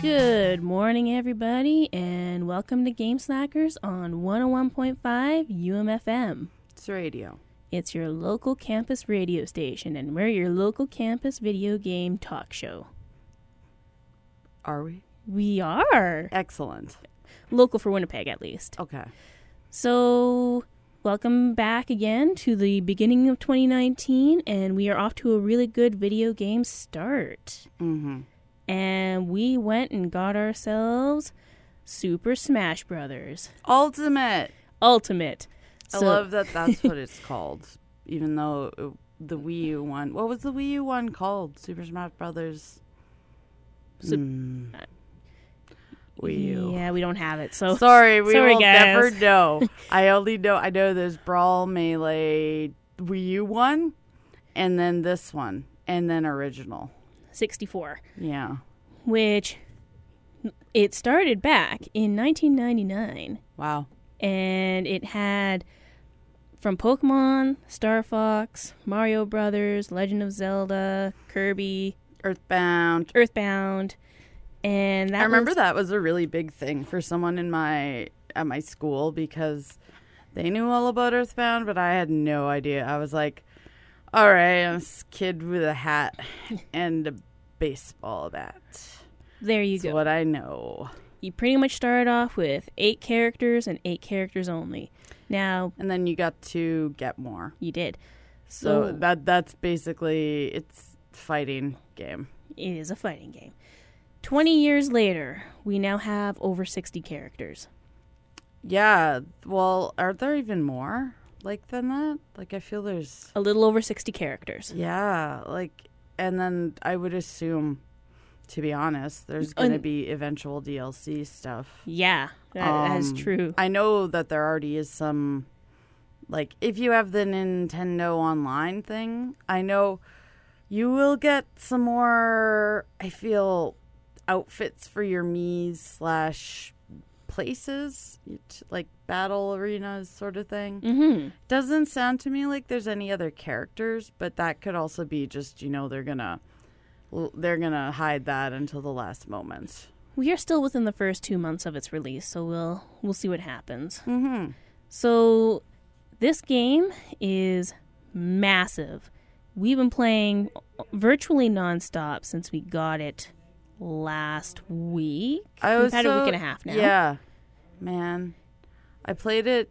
Good morning, everybody, and welcome to Game Slackers on 101.5 UMFM. It's radio. It's your local campus radio station, and we're your local campus video game talk show. Are we? We are. Excellent. Local for Winnipeg, at least. Okay. So, welcome back again to the beginning of 2019, and we are off to a really good video game start. Mm-hmm. And we went and got ourselves Super Smash Brothers. Ultimate. I love that that's what it's called. Even though the Wii U one. What was the Wii U one called? Super Smash Brothers? Wii U. Yeah, we don't have it. So Sorry, we will guys. never know. I know there's Brawl, Melee, Wii U one, and then this one, and then original. 64. Yeah. Which it started back in 1999. Wow. And it had from Pokemon, Star Fox, Mario Brothers, Legend of Zelda, Kirby, Earthbound. And I remember that was a really big thing for someone at my school because they knew all about Earthbound, but I had no idea. I was like, all right, I'm this kid with a hat and a baseball bat. There you That's go. what I know. You pretty much started off with 8 characters and 8 characters only. Now, And then you got to get more. you did. So that's basically, it's fighting game. It is a fighting game. 20 years later, we now have over 60 characters. Yeah. Well, are there even more than that? I feel there's... A little over 60 characters. Yeah, and then I would assume, to be honest, there's going to be eventual DLC stuff. Yeah, that is true. I know that there already is some, if you have the Nintendo Online thing, I know you will get some more, I feel, outfits for your Mii's / places, like battle arenas sort of thing. Mm-hmm. Doesn't sound to me like there's any other characters, but that could also be just, they're gonna hide that until the last moment. We are still within the first 2 months of its release, so we'll see what happens. Mm-hmm. So this game is massive. We've been playing virtually nonstop since we got it last week. We've had a week and a half now. Yeah, man. I played a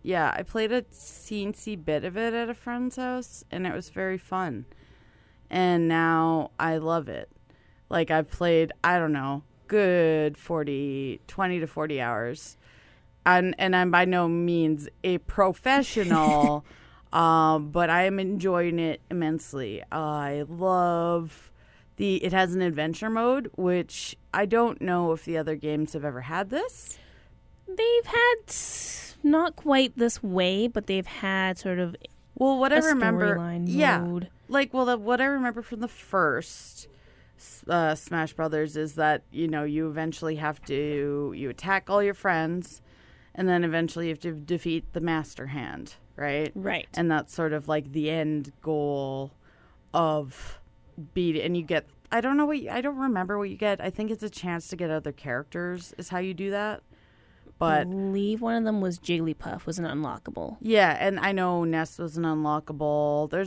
teensy bit of it at a friend's house, and it was very fun. And now I love it. I've played, I don't know, good 20 to 40 hours. And I'm by no means a professional, but I am enjoying it immensely. I love... It has an adventure mode, which I don't know if the other games have ever had this. They've had not quite this way, but they've had sort of what I remember, mode. What I remember from the first Smash Brothers is that you eventually you attack all your friends, and then eventually you have to defeat the Master Hand, right? Right. And that's sort of the end goal of and you get, I don't remember what you get. I think it's a chance to get other characters is how you do that. But I believe one of them was Jigglypuff, was an unlockable. Yeah, and I know Ness was an unlockable. There's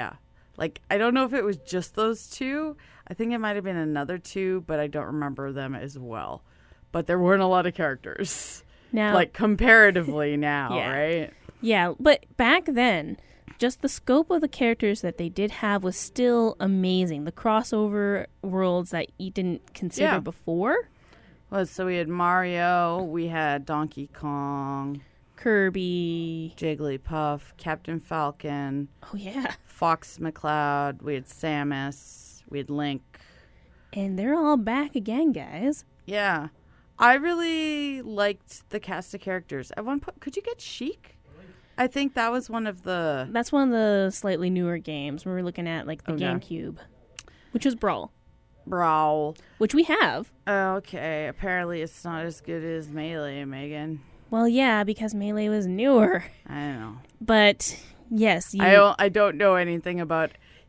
I don't know if it was just those two. I think it might have been another two, but I don't remember them as well. But there weren't a lot of characters. Now, comparatively now, yeah. Right? Yeah, but back then, just the scope of the characters that they did have was still amazing. The crossover worlds that you didn't consider before. Well, so we had Mario, we had Donkey Kong, Kirby, Jigglypuff, Captain Falcon. Oh, yeah. Fox McCloud, we had Samus, we had Link. And they're all back again, guys. Yeah. I really liked the cast of characters. At one point, could you get Sheik? I think that was one of the... That's one of the slightly newer games. We were looking at, the GameCube, which was Brawl. Which we have. Okay. Apparently it's not as good as Melee, Megan. Well, yeah, because Melee was newer. I don't know. But, yes. I don't know anything about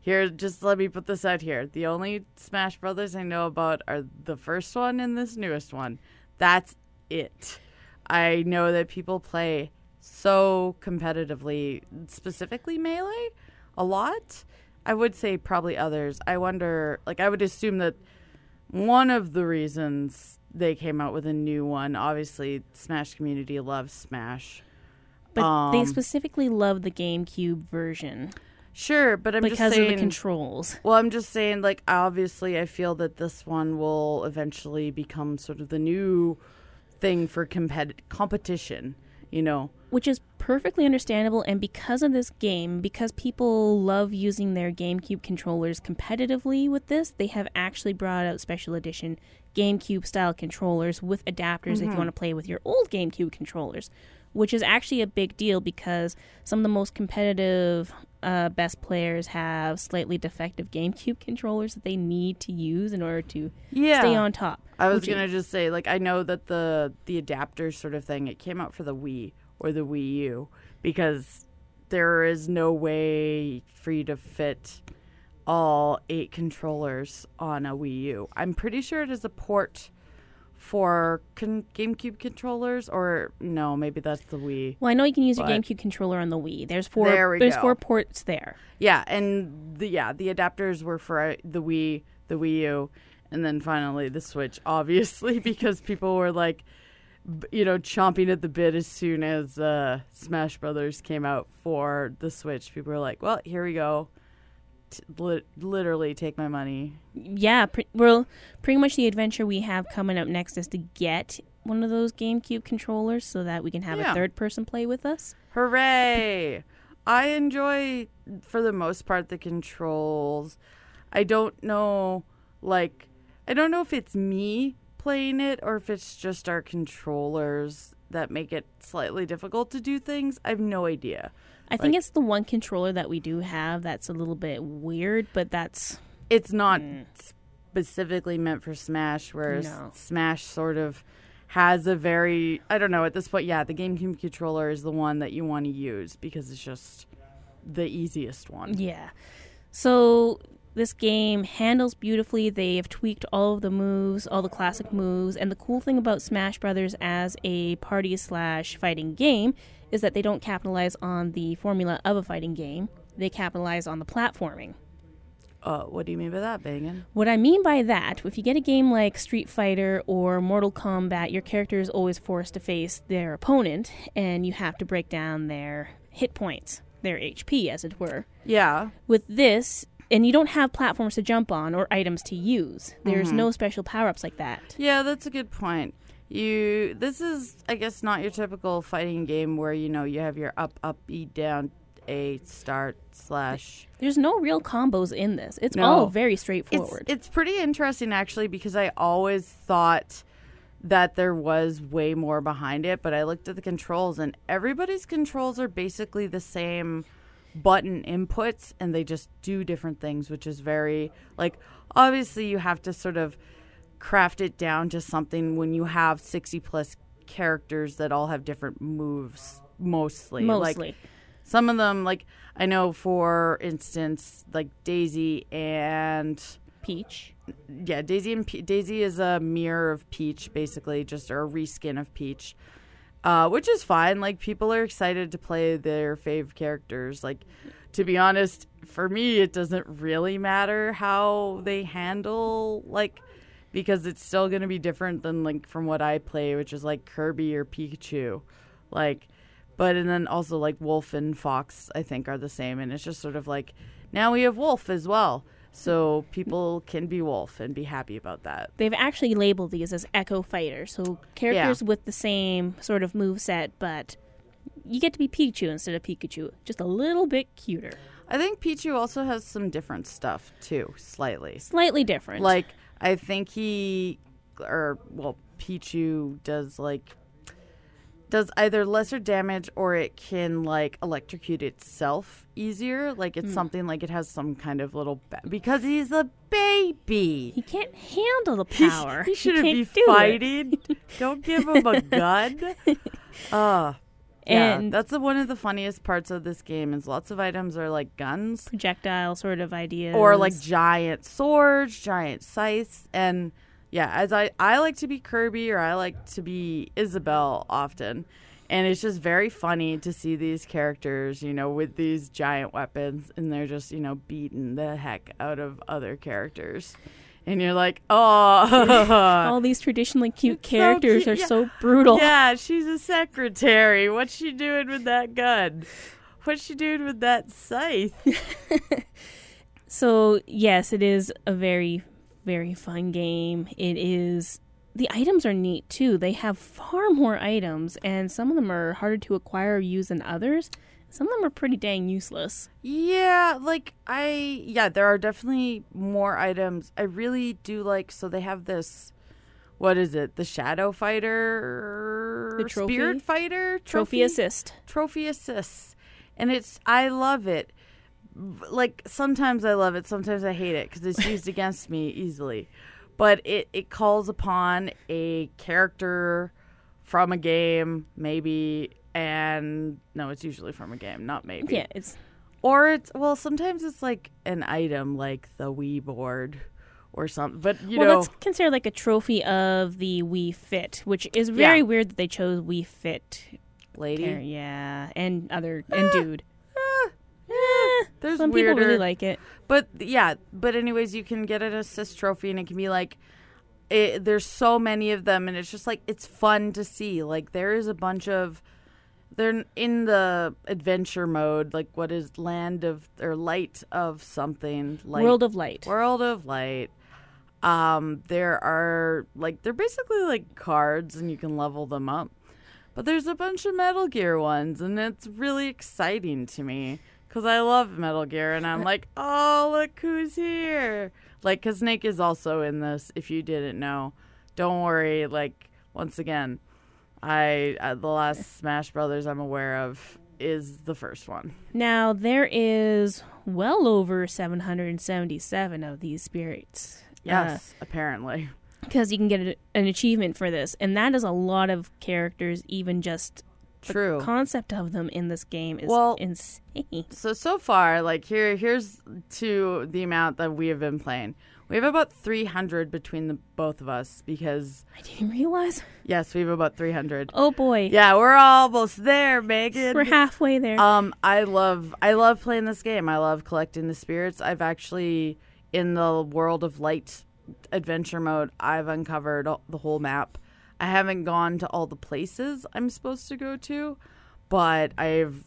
Here, just let me put this out here. The only Smash Brothers I know about are the first one and this newest one. That's it. I know that people play so competitively, specifically Melee, a lot. I would say probably others. I wonder, like, I would assume that one of the reasons they came out with a new one, obviously, Smash community loves Smash. But they specifically love the GameCube version. Sure, but I'm just saying... Because of the controls. Well, I'm just saying, like, obviously, I feel that this one will eventually become sort of the new thing for competition, you know? Which is perfectly understandable, and because of this game, because people love using their GameCube controllers competitively with this, they have actually brought out special edition GameCube-style controllers with adapters if you want to play with your old GameCube controllers, which is actually a big deal because some of the most competitive best players have slightly defective GameCube controllers that they need to use in order to stay on top. I was going to just say, like, I know that the adapter sort of thing, it came out for the Wii or the Wii U because there is no way for you to fit all 8 controllers on a Wii U. I'm pretty sure it is a port for GameCube controllers, or no, maybe that's the Wii. Well, I know you can use your GameCube controller on the Wii. There's 4 ports there. Yeah, and the adapters were for the Wii, the Wii U, and then finally the Switch, obviously, because people were like, you know, chomping at the bit as soon as Smash Brothers came out for the Switch. People were like, well, here we go. Literally take my money. Yeah, pretty much the adventure we have coming up next is to get one of those GameCube controllers so that we can have a third person play with us. Hooray! I enjoy, for the most part, the controls. I don't know if it's me playing it or if it's just our controllers that make it slightly difficult to do things. I have no idea. I think it's the one controller that we do have that's a little bit weird, but it's not specifically meant for Smash, whereas Smash sort of has a very, I don't know, at this point, the GameCube controller is the one that you want to use because it's just the easiest one. Yeah. So this game handles beautifully. They have tweaked all of the moves, all the classic moves, and the cool thing about Smash Brothers as a party/fighting game is that they don't capitalize on the formula of a fighting game. They capitalize on the platforming. What do you mean by that, Bangin? What I mean by that, if you get a game like Street Fighter or Mortal Kombat, your character is always forced to face their opponent, and you have to break down their hit points, their HP, as it were. Yeah. With this, and you don't have platforms to jump on or items to use. There's no special power-ups like that. Yeah, that's a good point. This is, I guess, not your typical fighting game where, you know, you have your up, E, down, A, start, slash. There's no real combos in this. It's all very straightforward. It's pretty interesting, actually, because I always thought that there was way more behind it, but I looked at the controls, and everybody's controls are basically the same button inputs, and they just do different things, which is very, like, obviously you have to sort of craft it down to something when you have 60 plus characters that all have different moves mostly. Like some of them, like I know for instance like Daisy and Peach. Yeah, Daisy is a mirror of Peach, basically, just or a reskin of Peach. Which is fine. Like, people are excited to play their fave characters. Like, to be honest, for me it doesn't really matter how they handle, like, because it's still going to be different than, like, from what I play, which is, like, Kirby or Pikachu. Like, but, and then also, like, Wolf and Fox, I think, are the same. And it's just sort of like, now we have Wolf as well. So people can be Wolf and be happy about that. They've actually labeled these as Echo Fighters. So characters with the same sort of moveset, but you get to be Pikachu instead of Pikachu. Just a little bit cuter. I think Pichu also has some different stuff, too, slightly. Slightly different. Like, I think Pichu does either lesser damage or it can, like, electrocute itself easier. Like, it's something like it has some kind of little... because he's a baby. He can't handle the power. He shouldn't be fighting. Don't give him a gun. And that's one of the funniest parts of this game is lots of items are like guns. Projectile sort of ideas. Or like giant swords, giant scythes. And yeah, as I like to be Kirby or I like to be Isabelle often. And it's just very funny to see these characters, with these giant weapons. And they're just, beating the heck out of other characters. And you're like, oh. All these traditionally cute characters are so brutal. Yeah, she's a secretary. What's she doing with that gun? What's she doing with that scythe? So, yes, it is a very, very fun game. The items are neat, too. They have far more items, and some of them are harder to acquire or use than others. Some of them are pretty dang useless. Yeah, there are definitely more items. I really do so they have this, what is it? The Shadow Fighter? The trophy? Spirit Fighter? Trophy Assist. Trophy Assist. And I love it. Sometimes I love it, sometimes I hate it, because it's used against me easily. But it calls upon a character from a game, maybe... And no, it's usually from a game, not maybe. Yeah, sometimes it's like an item like the Wii board or something. But that's considered like a trophy of the Wii Fit, which is very weird that they chose Wii Fit. Lady. Yeah, and dude. There's some weirder. People really like it. But anyways, you can get an assist trophy and it can be like, there's so many of them and it's just like, it's fun to see. Like there is a bunch of, they're in the adventure mode, like what is Light of something. World of Light. World of Light. There are, they're basically cards and you can level them up. But there's a bunch of Metal Gear ones and it's really exciting to me because I love Metal Gear and I'm like, oh, look who's here. Because Snake is also in this, if you didn't know. Don't worry, once again, the last Smash Brothers I'm aware of is the first one. Now, there is well over 777 of these spirits. Yes, apparently. Because you can get an achievement for this. And that is a lot of characters, even just True. The concept of them in this game is insane. So far, here's to the amount that we have been playing. We have about 300 between the both of us because... I didn't realize. Yes, we have about 300. Oh, boy. Yeah, we're almost there, Megan. We're halfway there. I love playing this game. I love collecting the spirits. I've actually, in the World of Light adventure mode, I've uncovered the whole map. I haven't gone to all the places I'm supposed to go to, but I've,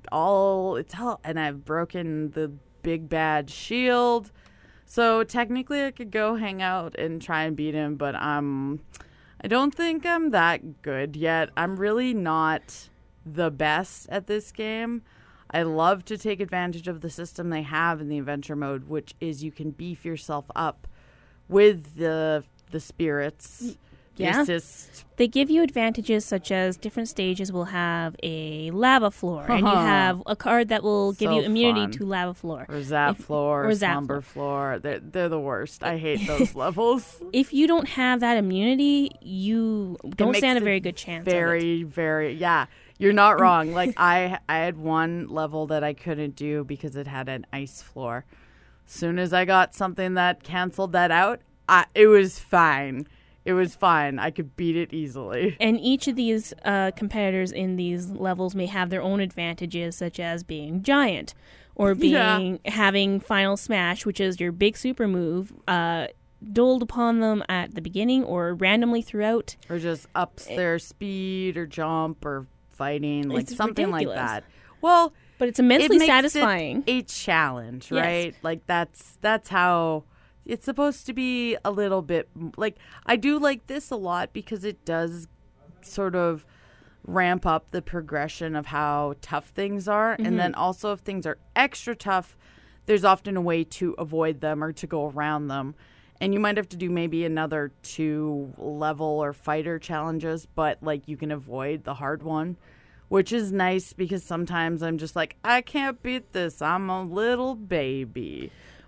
and I've broken the big bad shield. So technically I could go hang out and try and beat him, but I don't think I'm that good yet. I'm really not the best at this game. I love to take advantage of the system they have in the adventure mode, which is you can beef yourself up with the spirits. Yeah. They give you advantages such as different stages will have a lava floor, and you have a card that will give you immunity to lava floor. Or Zap Floor, or Slumber Floor. They're the worst. I hate those levels. If you don't have that immunity, you don't stand a very good chance. Yeah. You're not wrong. I had one level that I couldn't do because it had an ice floor. Soon as I got something that canceled that out, it was fine. It was fine. I could beat it easily. And each of these competitors in these levels may have their own advantages, such as being giant or having Final Smash, which is your big super move, doled upon them at the beginning or randomly throughout. Or just ups their speed or jump or fighting, something ridiculous. Like that. Well, but it's immensely satisfying. A challenge, right? Yes. That's how... It's supposed to be a little bit I do like this a lot because it does sort of ramp up the progression of how tough things are. Mm-hmm. And then also if things are extra tough, there's often a way to avoid them or to go around them. And you might have to do maybe another 2 level or fighter challenges, but you can avoid the hard one, which is nice because sometimes I'm just I can't beat this. I'm a little baby.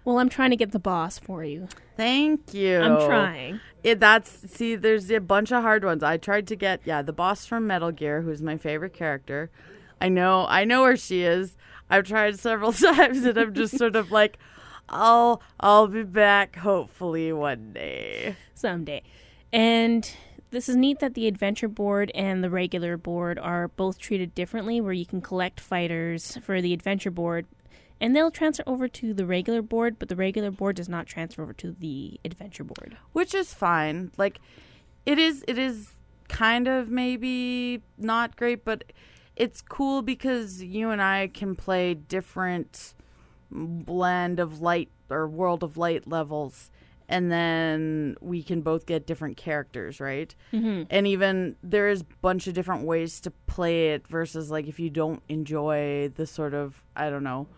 Well, I'm trying to get the boss for you. Thank you. I'm trying. There's a bunch of hard ones. I tried to get the boss from Metal Gear, who's my favorite character. I know where she is. I've tried several times, and I'm just sort of like, I'll be back hopefully one day. Someday. And this is neat that the adventure board and the regular board are both treated differently, where you can collect fighters for the adventure board, and they'll transfer over to the regular board, but the regular board does not transfer over to the adventure board. Which is fine. Like, it is kind of maybe not great, but it's cool because you and I can play different blend of light or World of Light levels, and then we can both get different characters, right? Mm-hmm. And even there is a bunch of different ways to play it versus like if you don't enjoy the sort of, I don't know,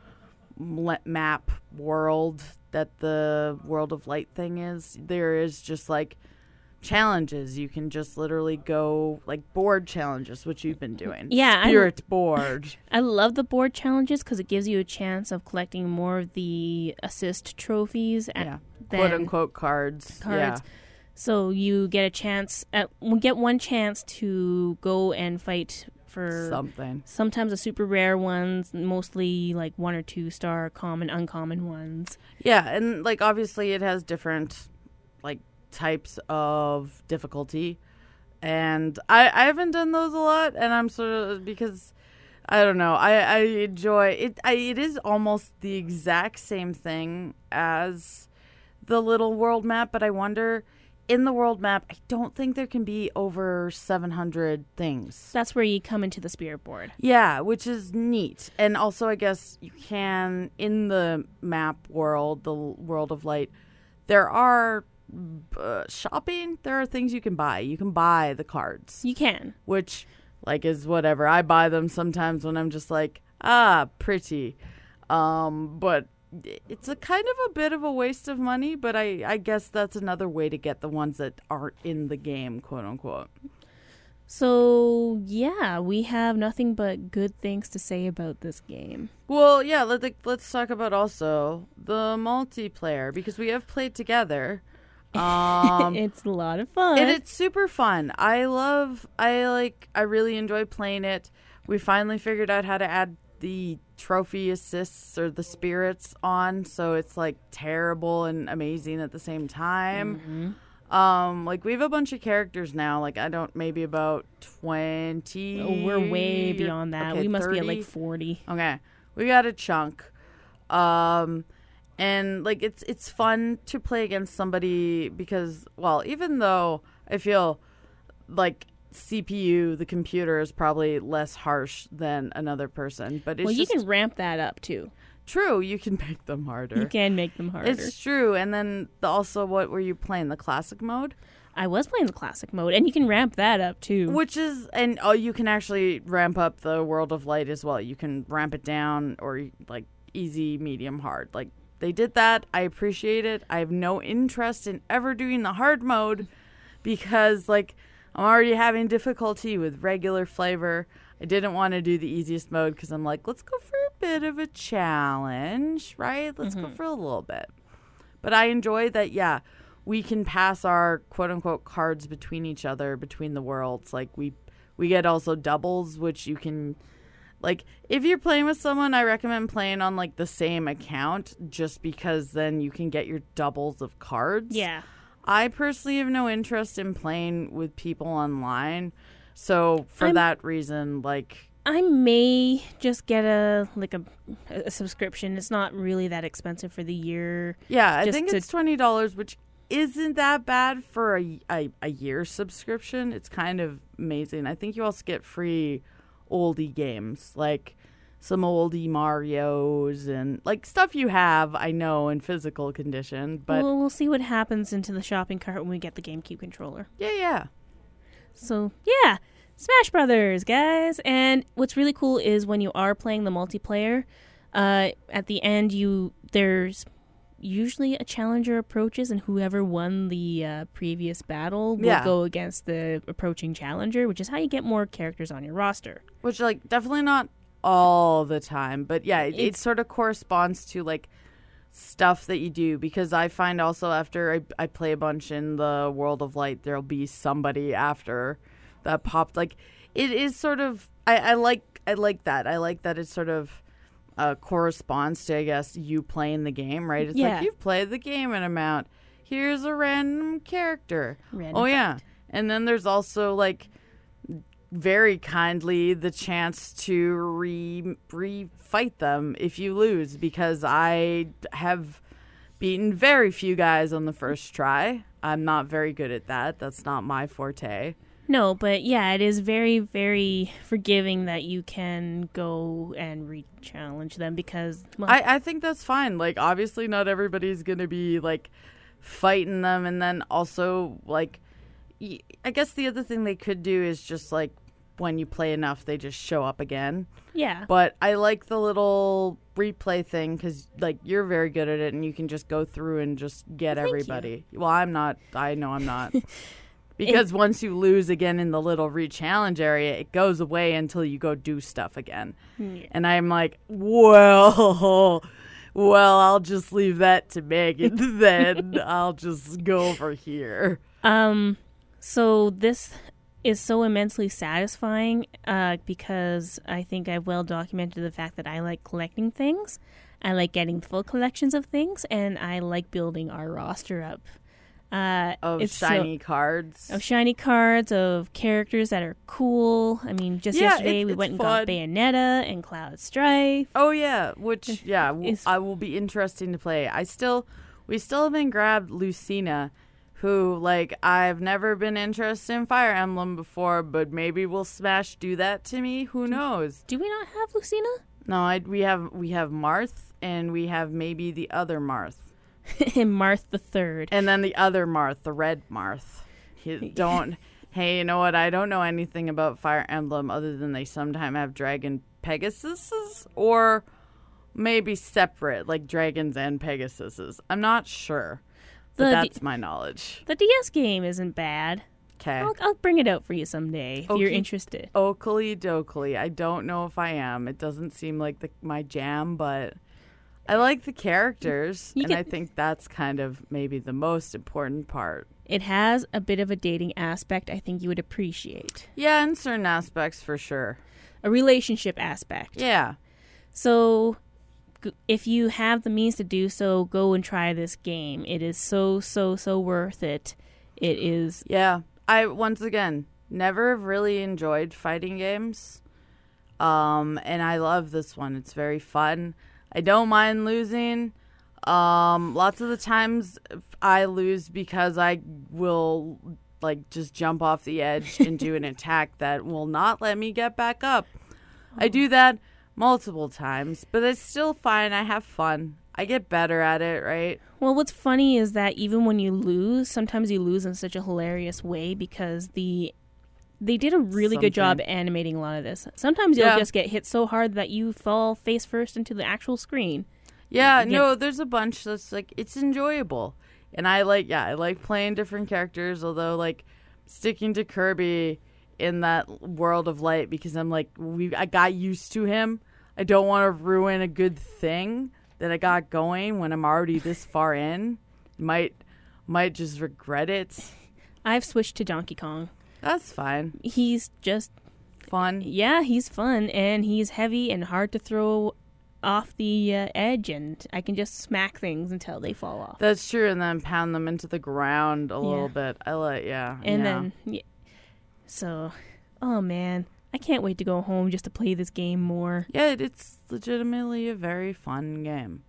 map world that the World of Light thing is, there is just like challenges. You can just literally go like board challenges, which you've been doing. Yeah, Spirit board. I love the board challenges because it gives you a chance of collecting more of the assist trophies. Quote unquote cards. Yeah. So you get one chance to go and fight for something. Sometimes the super rare ones, mostly like 1 or 2 star common, uncommon ones. Yeah, and like obviously it has different like types of difficulty, and I haven't done those a lot, and I'm sort of, because I don't know, I enjoy it. It is almost the exact same thing as the little world map, but I wonder, in the world map, I don't think there can be over 700 things. That's where you come into the spirit board. Yeah, which is neat. And also I guess you can, in the map world, the World of Light, there are shopping, there are things you can buy. You can buy the cards. You can. Which, like, is whatever. I buy them sometimes when I'm just like, pretty. But it's a kind of a bit of a waste of money, but I guess that's another way to get the ones that aren't in the game, quote unquote. So, yeah, we have nothing but good things to say about this game. Well, yeah, let's talk about also the multiplayer, because we have played together. It's a lot of fun. And it's super fun. I really enjoy playing it. We finally figured out how to add the trophy assists or the spirits on, so it's like terrible and amazing at the same time. Mm-hmm. Like we have a bunch of characters now, like maybe about 20. Oh, we're way beyond that. Okay, we must 30? be at like 40. Okay. We got a chunk. And like it's fun to play against somebody because, well, even though I feel like CPU, the computer, is probably less harsh than another person, but it's you can ramp that up too. True, you can make them harder. You can make them harder. It's true. And then also, what were you playing? The classic mode? I was playing the classic mode, and you can ramp that up too. Which is, and you can actually ramp up the World of Light as well. You can ramp it down or like easy, medium, hard. Like they did that. I appreciate it. I have no interest in ever doing the hard mode because like I'm already having difficulty with regular flavor. I didn't want to do the easiest mode because I'm like, let's go for a bit of a challenge, right? Let's go for a little bit. But I enjoy that, yeah, we can pass our quote-unquote cards between each other, between the worlds. Like, we get also doubles, which you can, like, if you're playing with someone, I recommend playing on, like, the same account just because then you can get your doubles of cards. Yeah. I personally have no interest in playing with people online. So for that reason, like, I may just get a subscription. It's not really that expensive for the year. Yeah, I think it's $20, which isn't that bad for a year subscription. It's kind of amazing. I think you also get free oldie games, like some oldie Marios and like stuff you have, I know, in physical condition. But we'll see what happens into the shopping cart when we get the GameCube controller. Yeah. So, yeah, Smash Brothers, guys. And what's really cool is when you are playing the multiplayer, at the end, there's usually a challenger approaches, and whoever won the previous battle will go against the approaching challenger, which is how you get more characters on your roster. Which, like, definitely not all the time. But, yeah, it sort of corresponds to, like, stuff that you do, because I find also after I play a bunch in the World of Light, there'll be somebody after that popped. Like, it is sort of I like that. I like that it sort of corresponds to, I guess, you playing the game, right? It's like, you've played the game an amount. Here's a random character. Yeah. And then there's also, like, very kindly the chance to re-fight them if you lose, because I have beaten very few guys on the first try. I'm not very good at that. That's not my forte. No, but yeah, it is very, very forgiving that you can go and re-challenge them, because, well, I think that's fine. Like, obviously not everybody's going to be, like, fighting them. And then also, like, I guess the other thing they could do is just, like, when you play enough, they just show up again. Yeah. But I like the little replay thing, because, like, you're very good at it, and you can just go through and just get everybody. Well, I'm not. I know I'm not. Because once you lose again in the little re-challenge area, it goes away until you go do stuff again. Yeah. And I'm like, well, I'll just leave that to Megan, then I'll just go over here. So this is so immensely satisfying because I think I've well documented the fact that I like collecting things. I like getting full collections of things, and I like building our roster up. Of shiny cards. Of shiny cards, of characters that are cool. I mean, just yesterday we went and got Bayonetta and Cloud Strife. Oh, yeah. Which, I will be interesting to play. We still haven't grabbed Lucina, who, like, I've never been interested in Fire Emblem before, but maybe will Smash do that to me? Who knows? Do we not have Lucina? No, we have Marth, and we have maybe the other Marth. Marth the Third. And then the other Marth, the red Marth. Hey, you know what? I don't know anything about Fire Emblem other than they sometimes have Dragon Pegasuses, or maybe separate, like dragons and Pegasuses. I'm not sure. But that's my knowledge. The DS game isn't bad. Okay. I'll bring it out for you someday if you're interested. Oakley dokley. I don't know if I am. It doesn't seem like my jam, but I like the characters, I think that's kind of maybe the most important part. It has a bit of a dating aspect I think you would appreciate. Yeah, in certain aspects for sure. A relationship aspect. Yeah. So if you have the means to do so, go and try this game. It is so, so, so worth it. It is. Yeah. I, once again, never really enjoyed fighting games. And I love this one. It's very fun. I don't mind losing. Lots of the times I lose because I will, like, just jump off the edge and do an attack that will not let me get back up. I do that multiple times, but it's still fine. I have fun. I get better at it, right? Well, what's funny is that even when you lose, sometimes you lose in such a hilarious way because they did a really good job animating a lot of this. Sometimes you'll just get hit so hard that you fall face first into the actual screen. Yeah, no, there's a bunch that's, like, it's enjoyable. And I like playing different characters, although, like, sticking to Kirby in that World of Light, because I'm like, I got used to him. I don't want to ruin a good thing that I got going when I'm already this far in. Might just regret it. I've switched to Donkey Kong. That's fine. He's just fun. Yeah, he's fun, and he's heavy and hard to throw off the edge, and I can just smack things until they fall off. That's true, and then pound them into the ground a little bit. I like, And then, so, oh man, I can't wait to go home just to play this game more. Yeah, it's legitimately a very fun game.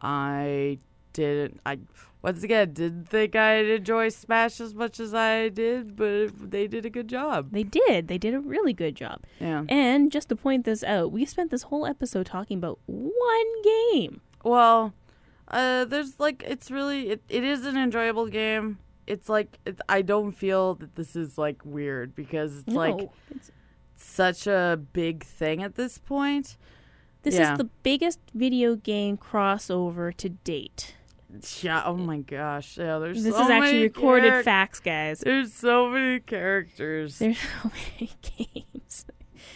Once again, didn't think I'd enjoy Smash as much as I did, but they did a good job. They did. They did a really good job. Yeah. And just to point this out, we spent this whole episode talking about one game. Well, there's like, it's really, it is an enjoyable game. It's like, I don't feel that this is like weird because it's such a big thing at this point. This is the biggest video game crossover to date. Yeah, oh my gosh. Yeah, this is actually recorded facts, guys. There's so many characters. There's so many games.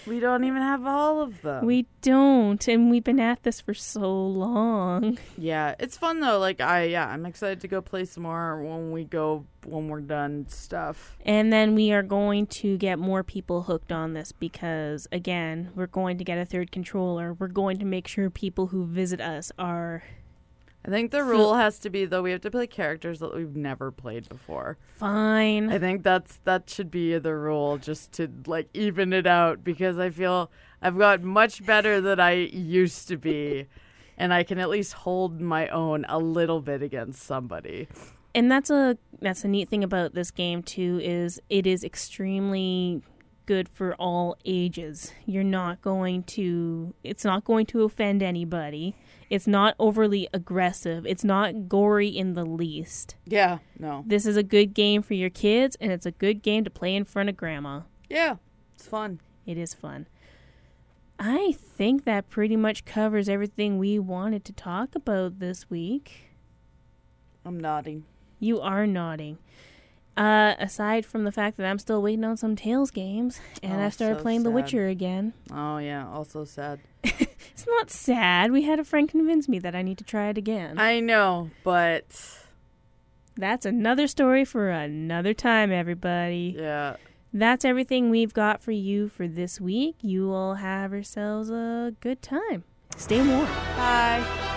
We don't even have all of them. We don't, and we've been at this for so long. Yeah, it's fun though. Like I'm excited to go play some more when we're done stuff. And then we are going to get more people hooked on this because, again, we're going to get a third controller. We're going to make sure people who visit us are... I think the rule has to be, though, we have to play characters that we've never played before. Fine. I think that should be the rule, just to, like, even it out, because I feel I've got much better than I used to be, and I can at least hold my own a little bit against somebody. And that's a neat thing about this game, too, is it is extremely good for all ages. It's not going to offend anybody. It's not overly aggressive. It's not gory in the least. Yeah, no. This is a good game for your kids, and it's a good game to play in front of grandma. Yeah, it's fun. It is fun. I think that pretty much covers everything we wanted to talk about this week. I'm nodding. You are nodding. Aside from the fact that I'm still waiting on some Tales games, and I started playing The Witcher again. Oh, yeah, also sad. It's not sad. We had a friend convince me that I need to try it again. I know, but... That's another story for another time, everybody. Yeah. That's everything we've got for you for this week. You all have yourselves a good time. Stay warm. Bye.